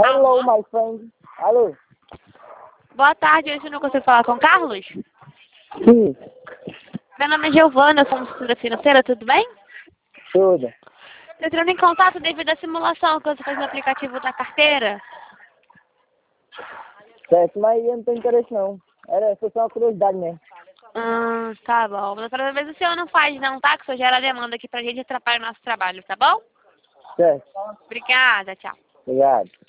Hello, my friend. Alô? Boa tarde, hoje eu não consigo falar com o Carlos? Sim, Meu nome é Giovana, eu sou assessora financeira, tudo bem? tudo. Estou entrando em contato devido à simulação que você fez no aplicativo da carteira. Certo, mas eu não tenho interesse não. Foi só uma curiosidade mesmo. Tá bom. Da próxima vez o senhor não faz não, tá? Que o senhor gera demanda aqui pra gente e atrapalha o nosso trabalho, tá bom? Certo, Obrigada, tchau. obrigado.